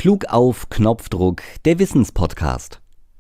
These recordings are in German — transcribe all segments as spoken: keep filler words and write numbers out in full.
Klug auf Knopfdruck, der Wissenspodcast.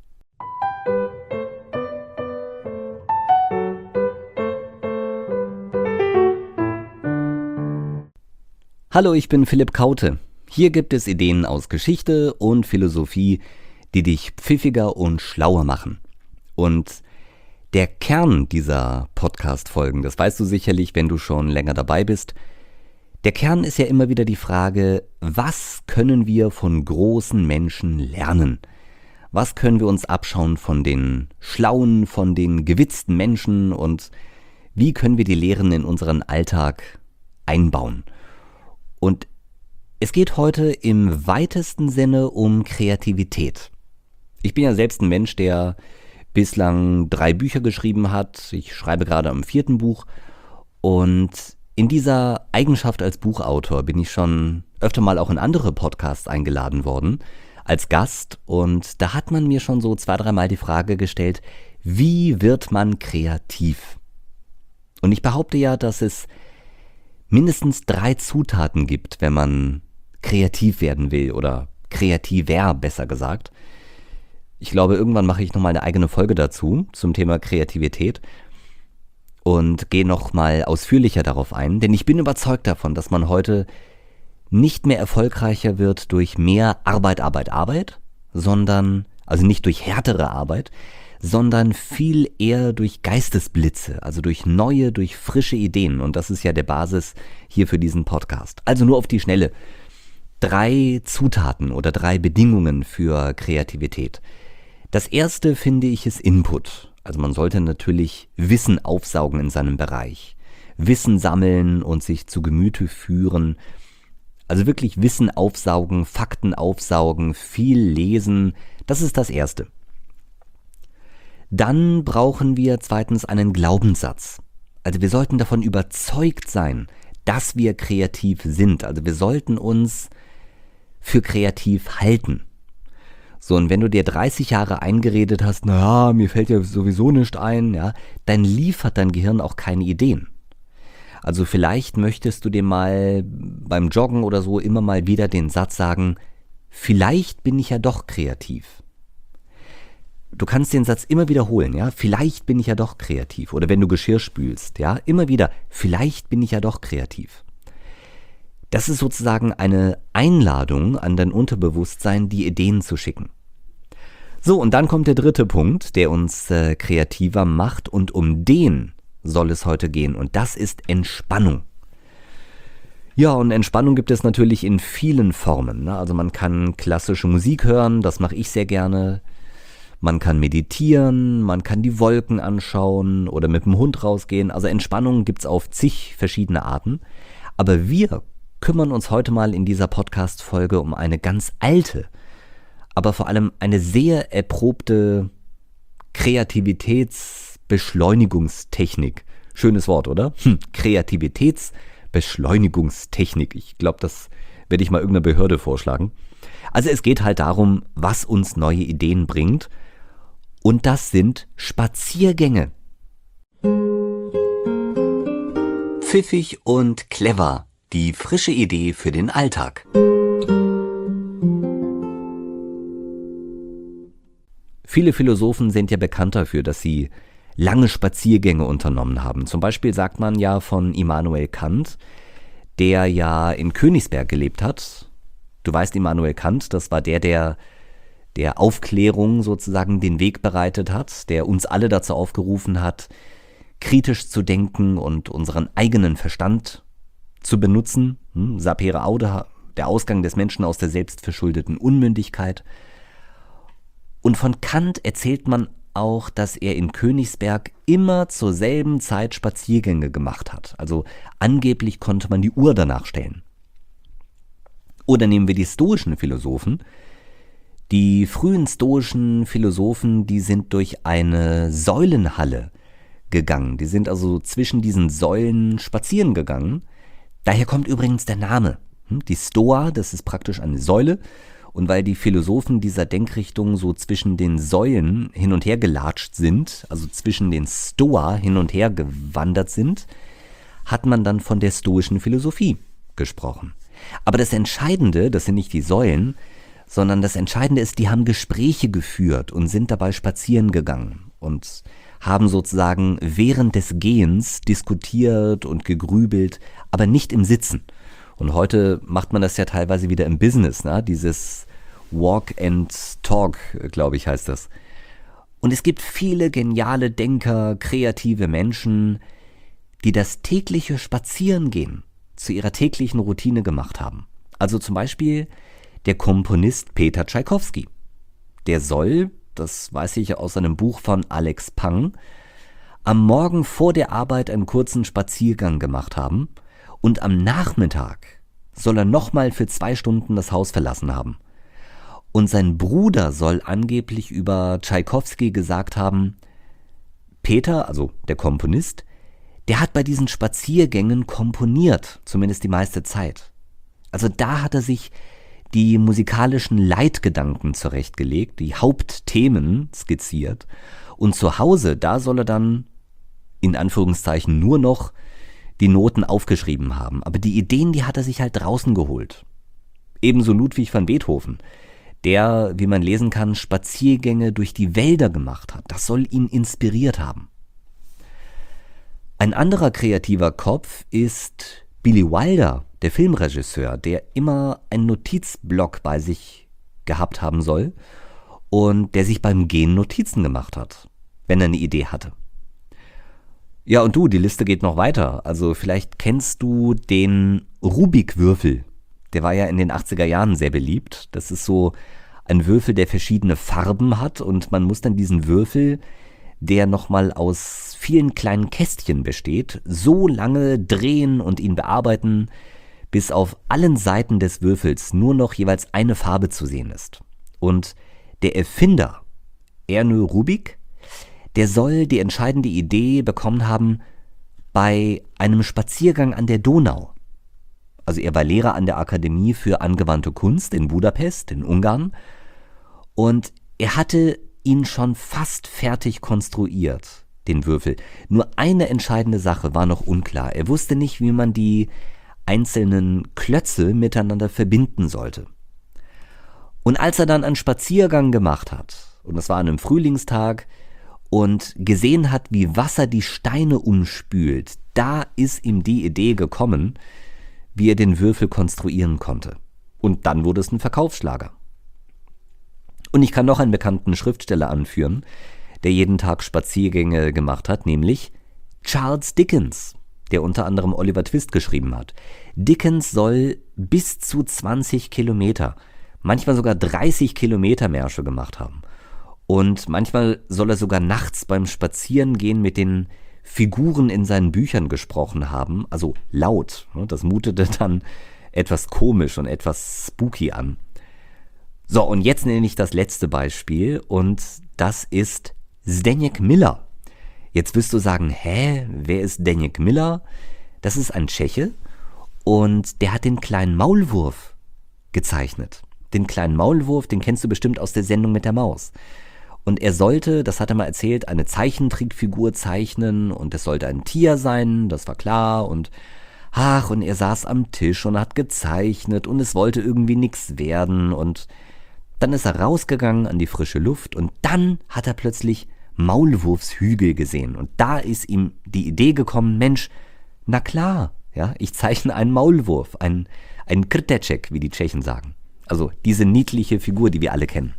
Hallo, ich bin Philipp Kaute. Hier gibt es Ideen aus Geschichte und Philosophie, die dich pfiffiger und schlauer machen. Und der Kern dieser Podcast-Folgen, das weißt du sicherlich, wenn du schon länger dabei bist, der Kern ist ja immer wieder die Frage, was können wir von großen Menschen lernen? Was können wir uns abschauen von den schlauen, von den gewitzten Menschen und wie können wir die Lehren in unseren Alltag einbauen? Und es geht heute im weitesten Sinne um Kreativität. Ich bin ja selbst ein Mensch, der bislang drei Bücher geschrieben hat. Ich schreibe gerade am vierten Buch und in dieser Eigenschaft als Buchautor bin ich schon öfter mal auch in andere Podcasts eingeladen worden als Gast und da hat man mir schon so zwei, dreimal die Frage gestellt, wie wird man kreativ? Und ich behaupte ja, dass es mindestens drei Zutaten gibt, wenn man kreativ werden will oder kreativer, besser gesagt. Ich glaube, irgendwann mache ich nochmal eine eigene Folge dazu, zum Thema Kreativität und gehe nochmal ausführlicher darauf ein, denn ich bin überzeugt davon, dass man heute nicht mehr erfolgreicher wird durch mehr Arbeit, Arbeit, Arbeit, sondern, also nicht durch härtere Arbeit, sondern viel eher durch Geistesblitze, also durch neue, durch frische Ideen. Und das ist ja der Basis hier für diesen Podcast. Also nur auf die Schnelle. Drei Zutaten oder drei Bedingungen für Kreativität. Das erste, finde ich, ist Input. Also man sollte natürlich Wissen aufsaugen in seinem Bereich. Wissen sammeln und sich zu Gemüte führen. Also wirklich Wissen aufsaugen, Fakten aufsaugen, viel lesen. Das ist das Erste. Dann brauchen wir zweitens einen Glaubenssatz. Also wir sollten davon überzeugt sein, dass wir kreativ sind. Also wir sollten uns für kreativ halten. So, und wenn du dir dreißig Jahre eingeredet hast, naja, mir fällt ja sowieso nichts ein, ja, dann liefert dein Gehirn auch keine Ideen. Also vielleicht möchtest du dir mal beim Joggen oder so immer mal wieder den Satz sagen, vielleicht bin ich ja doch kreativ. Du kannst den Satz immer wiederholen, ja, vielleicht bin ich ja doch kreativ. Oder wenn du Geschirr spülst, ja, immer wieder, vielleicht bin ich ja doch kreativ. Das ist sozusagen eine Einladung an dein Unterbewusstsein, die Ideen zu schicken. So, und dann kommt der dritte Punkt, der uns äh, kreativer macht und um den soll es heute gehen und das ist Entspannung. Ja, und Entspannung gibt es natürlich in vielen Formen, ne? Also man kann klassische Musik hören, das mache ich sehr gerne. Man kann meditieren, man kann die Wolken anschauen oder mit dem Hund rausgehen. Also Entspannung gibt's auf zig verschiedene Arten. Aber wir kümmern uns heute mal in dieser Podcast-Folge um eine ganz alte, aber vor allem eine sehr erprobte Kreativitätsbeschleunigungstechnik. Schönes Wort, oder? Hm, Kreativitätsbeschleunigungstechnik. Ich glaube, das werde ich mal irgendeiner Behörde vorschlagen. Also es geht halt darum, was uns neue Ideen bringt. Und das sind Spaziergänge. Pfiffig und clever. Die frische Idee für den Alltag. Viele Philosophen sind ja bekannt dafür, dass sie lange Spaziergänge unternommen haben. Zum Beispiel sagt man ja von Immanuel Kant, der ja in Königsberg gelebt hat. Du weißt, Immanuel Kant, das war der, der der Aufklärung sozusagen den Weg bereitet hat, der uns alle dazu aufgerufen hat, kritisch zu denken und unseren eigenen Verstand zu benutzen. Hm, sapere aude, der Ausgang des Menschen aus der selbstverschuldeten Unmündigkeit. Und von Kant erzählt man auch, dass er in Königsberg immer zur selben Zeit Spaziergänge gemacht hat. Also angeblich konnte man die Uhr danach stellen. Oder nehmen wir die stoischen Philosophen. Die frühen stoischen Philosophen, die sind durch eine Säulenhalle gegangen. Die sind also zwischen diesen Säulen spazieren gegangen. Daher kommt übrigens der Name. Die Stoa, das ist praktisch eine Säule. Und weil die Philosophen dieser Denkrichtung so zwischen den Säulen hin und her gelatscht sind, also zwischen den Stoa hin und her gewandert sind, hat man dann von der stoischen Philosophie gesprochen. Aber das Entscheidende, das sind nicht die Säulen, sondern das Entscheidende ist, die haben Gespräche geführt und sind dabei spazieren gegangen und haben sozusagen während des Gehens diskutiert und gegrübelt, aber nicht im Sitzen. Und heute macht man das ja teilweise wieder im Business, ne? Dieses Walk and Talk, glaube ich, heißt das. Und es gibt viele geniale Denker, kreative Menschen, die das tägliche Spazierengehen zu ihrer täglichen Routine gemacht haben. Also zum Beispiel der Komponist Peter Tschaikowski. Der soll, das weiß ich aus einem Buch von Alex Pang, am Morgen vor der Arbeit einen kurzen Spaziergang gemacht haben und am Nachmittag soll er nochmal für zwei Stunden das Haus verlassen haben. Und sein Bruder soll angeblich über Tschaikowski gesagt haben, Peter, also der Komponist, der hat bei diesen Spaziergängen komponiert, zumindest die meiste Zeit. Also da hat er sich die musikalischen Leitgedanken zurechtgelegt, die Hauptthemen skizziert. Und zu Hause, da soll er dann in Anführungszeichen nur noch die Noten aufgeschrieben haben. Aber die Ideen, die hat er sich halt draußen geholt. Ebenso Ludwig van Beethoven, der, wie man lesen kann, Spaziergänge durch die Wälder gemacht hat. Das soll ihn inspiriert haben. Ein anderer kreativer Kopf ist Billy Wilder, der Filmregisseur, der immer einen Notizblock bei sich gehabt haben soll und der sich beim Gehen Notizen gemacht hat, wenn er eine Idee hatte. Ja, und du, die Liste geht noch weiter. Also vielleicht kennst du den Rubik-Würfel. Der war ja in den achtziger Jahren sehr beliebt. Das ist so ein Würfel, der verschiedene Farben hat und man muss dann diesen Würfel, der nochmal aus vielen kleinen Kästchen besteht, so lange drehen und ihn bearbeiten, bis auf allen Seiten des Würfels nur noch jeweils eine Farbe zu sehen ist. Und der Erfinder, Ernő Rubik, der soll die entscheidende Idee bekommen haben bei einem Spaziergang an der Donau. Also er war Lehrer an der Akademie für angewandte Kunst in Budapest, in Ungarn. Und er hatte ihn schon fast fertig konstruiert, den Würfel. Nur eine entscheidende Sache war noch unklar. Er wusste nicht, wie man die einzelnen Klötze miteinander verbinden sollte. Und als er dann einen Spaziergang gemacht hat, und das war an einem Frühlingstag, und gesehen hat, wie Wasser die Steine umspült, da ist ihm die Idee gekommen, wie er den Würfel konstruieren konnte. Und dann wurde es ein Verkaufsschlager. Und ich kann noch einen bekannten Schriftsteller anführen, der jeden Tag Spaziergänge gemacht hat, nämlich Charles Dickens, der unter anderem Oliver Twist geschrieben hat. Dickens soll bis zu zwanzig Kilometer, manchmal sogar dreißig Kilometer Märsche gemacht haben. Und manchmal soll er sogar nachts beim Spazierengehen mit den Figuren in seinen Büchern gesprochen haben, also laut. Das mutete dann etwas komisch und etwas spooky an. So, und jetzt nenne ich das letzte Beispiel und das ist Zdeněk Miller. Jetzt wirst du sagen, hä, wer ist Zdeněk Miller? Das ist ein Tscheche und der hat den kleinen Maulwurf gezeichnet. Den kleinen Maulwurf, den kennst du bestimmt aus der Sendung mit der Maus. Und er sollte, das hat er mal erzählt, eine Zeichentrickfigur zeichnen und es sollte ein Tier sein, das war klar und ach, und er saß am Tisch und hat gezeichnet und es wollte irgendwie nichts werden und dann ist er rausgegangen an die frische Luft und dann hat er plötzlich Maulwurfshügel gesehen und da ist ihm die Idee gekommen, Mensch, na klar, ja, ich zeichne einen Maulwurf, einen, einen Krteček, wie die Tschechen sagen. Also diese niedliche Figur, die wir alle kennen.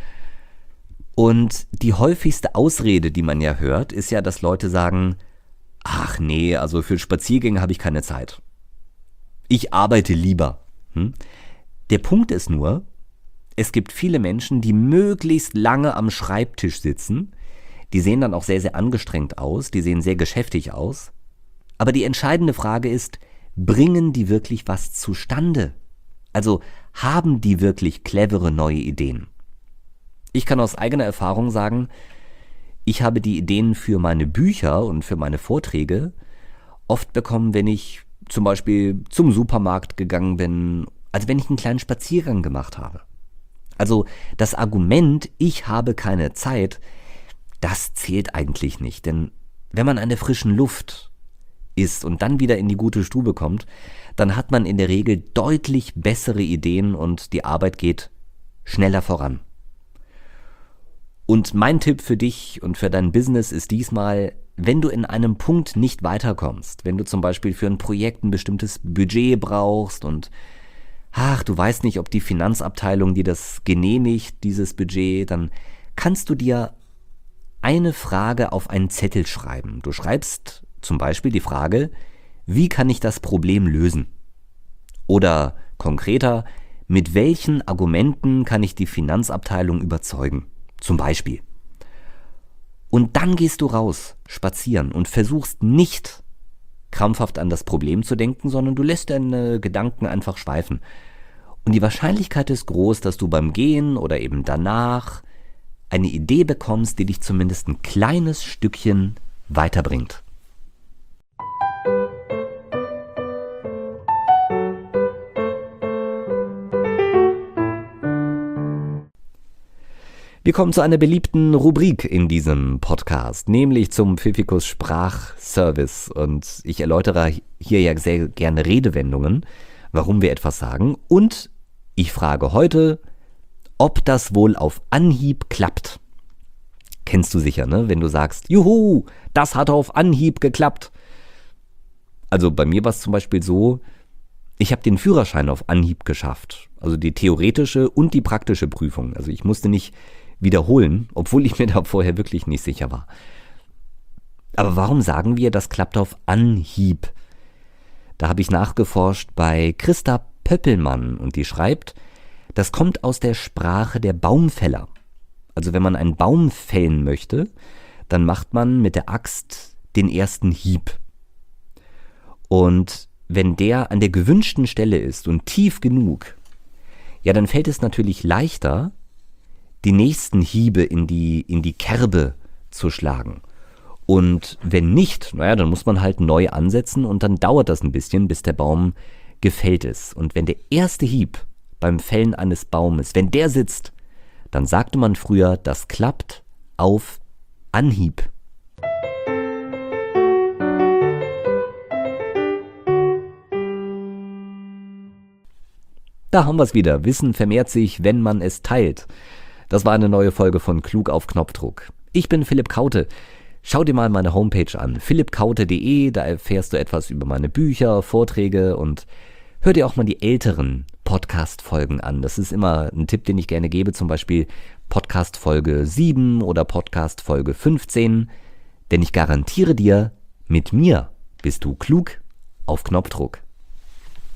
Und die häufigste Ausrede, die man ja hört, ist ja, dass Leute sagen, ach nee, also für Spaziergänge habe ich keine Zeit. Ich arbeite lieber. Hm? Der Punkt ist nur, es gibt viele Menschen, die möglichst lange am Schreibtisch sitzen. Die sehen dann auch sehr, sehr angestrengt aus, die sehen sehr geschäftig aus. Aber die entscheidende Frage ist, bringen die wirklich was zustande? Also haben die wirklich clevere neue Ideen? Ich kann aus eigener Erfahrung sagen, ich habe die Ideen für meine Bücher und für meine Vorträge oft bekommen, wenn ich zum Beispiel zum Supermarkt gegangen bin, also wenn ich einen kleinen Spaziergang gemacht habe. Also das Argument, ich habe keine Zeit, das zählt eigentlich nicht. Denn wenn man an der frischen Luft ist und dann wieder in die gute Stube kommt, dann hat man in der Regel deutlich bessere Ideen und die Arbeit geht schneller voran. Und mein Tipp für dich und für dein Business ist diesmal, wenn du in einem Punkt nicht weiterkommst, wenn du zum Beispiel für ein Projekt ein bestimmtes Budget brauchst und ach, du weißt nicht, ob die Finanzabteilung dir das genehmigt, dieses Budget, dann kannst du dir eine Frage auf einen Zettel schreiben. Du schreibst zum Beispiel die Frage, wie kann ich das Problem lösen? Oder konkreter, mit welchen Argumenten kann ich die Finanzabteilung überzeugen? Zum Beispiel. Und dann gehst du raus, spazieren und versuchst nicht krampfhaft an das Problem zu denken, sondern du lässt deine Gedanken einfach schweifen. Und die Wahrscheinlichkeit ist groß, dass du beim Gehen oder eben danach eine Idee bekommst, die dich zumindest ein kleines Stückchen weiterbringt. Wir kommen zu einer beliebten Rubrik in diesem Podcast, nämlich zum Pfiffikus Sprachservice. Und ich erläutere hier ja sehr gerne Redewendungen, warum wir etwas sagen. Und ich frage heute, ob das wohl auf Anhieb klappt. Kennst du sicher, ne? Wenn du sagst, juhu, das hat auf Anhieb geklappt. Also bei mir war es zum Beispiel so, ich habe den Führerschein auf Anhieb geschafft. Also die theoretische und die praktische Prüfung. Also ich musste nicht wiederholen, obwohl ich mir da vorher wirklich nicht sicher war. Aber warum sagen wir, das klappt auf Anhieb? Da habe ich nachgeforscht bei Christa Pöppelmann und die schreibt, das kommt aus der Sprache der Baumfäller. Also wenn man einen Baum fällen möchte, dann macht man mit der Axt den ersten Hieb. Und wenn der an der gewünschten Stelle ist und tief genug, ja, dann fällt es natürlich leichter, die nächsten Hiebe in die, in die Kerbe zu schlagen. Und wenn nicht, naja, dann muss man halt neu ansetzen und dann dauert das ein bisschen, bis der Baum gefällt ist. Und wenn der erste Hieb beim Fällen eines Baumes, wenn der sitzt, dann sagte man früher, das klappt auf Anhieb. Da haben wir es wieder. Wissen vermehrt sich, wenn man es teilt. Das war eine neue Folge von Klug auf Knopfdruck. Ich bin Philipp Kaute. Schau dir mal meine Homepage an, philipp kaute punkt de, da erfährst du etwas über meine Bücher, Vorträge und hör dir auch mal die älteren Podcast-Folgen an. Das ist immer ein Tipp, den ich gerne gebe, zum Beispiel Podcast-Folge sieben oder Podcast-Folge fünfzehn. Denn ich garantiere dir, mit mir bist du klug auf Knopfdruck.